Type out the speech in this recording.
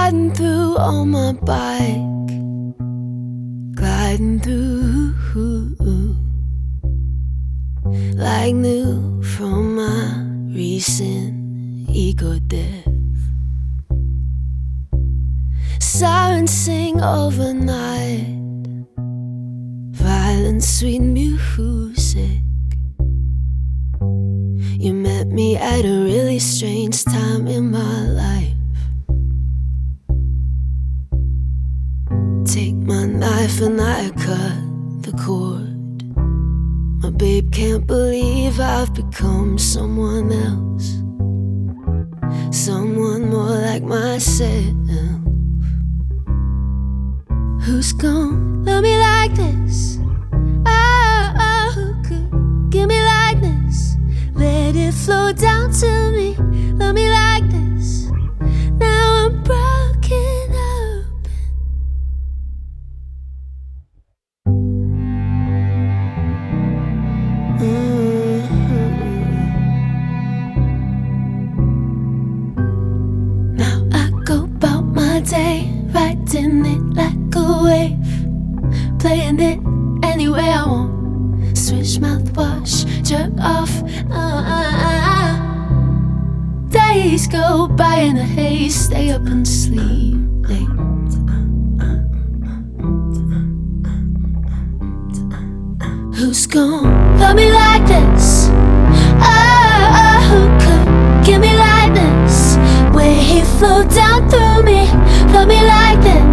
riding through on my bike, gliding through like new from my recent ego death. Sirens sing overnight, violent sweet music. You met me at a really strange time in my life. Take my knife and I cut the cord. My babe can't believe I've become someone else, someone more like myself. Who's gonna love me like this? Oh, who could give me like this? Let it flow down to me. Love me like this. Now I'm broken open. Now I go about my day, riding it like a wave, playing it any way I want. Switch mouthwash, jerk off. Days go by in a haze, stay up and sleep late. Who's gonna love me like this? Oh, who could give me like this? Where he flow down through me, love me like this.